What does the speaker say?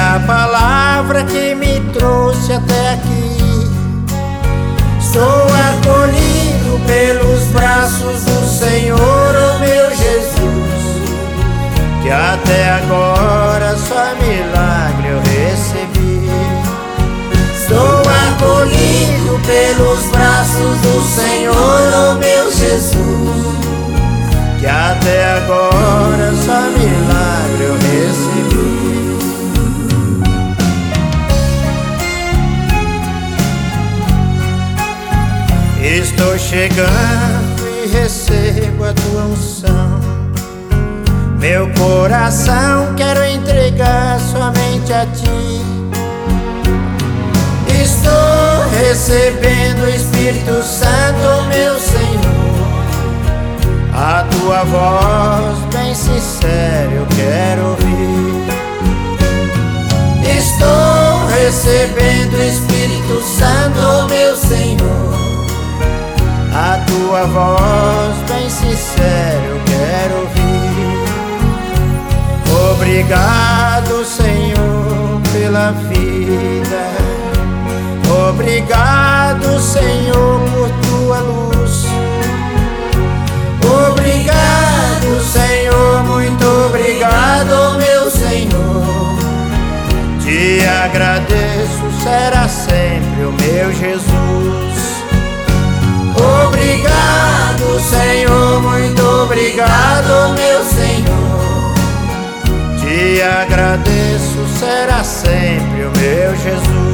a palavra que me trouxe até aqui. Sou acolhido pelos braços do Senhor, oh meu Jesus, que até agora só milagre eu recebi. Sou acolhido pelos braços do Senhor, oh meu Jesus, que até agora só milagre eu recebi. Estou chegando e recebo a tua unção. Meu coração quero entregar somente a ti. Estou recebendo o Espírito Santo, meu Senhor. A tua voz bem sincera eu quero ouvir. Estou recebendo o Espírito Santo, meu Senhor. A tua voz bem sincera eu quero ouvir. Obrigado, Senhor, pela vida. Obrigado, Senhor, por tua luz. Obrigado, Senhor, muito obrigado, meu Senhor. Te agradeço, será sempre o meu Jesus. Obrigado, Senhor, muito obrigado, meu Senhor. Te agradeço, será sempre o meu Jesus.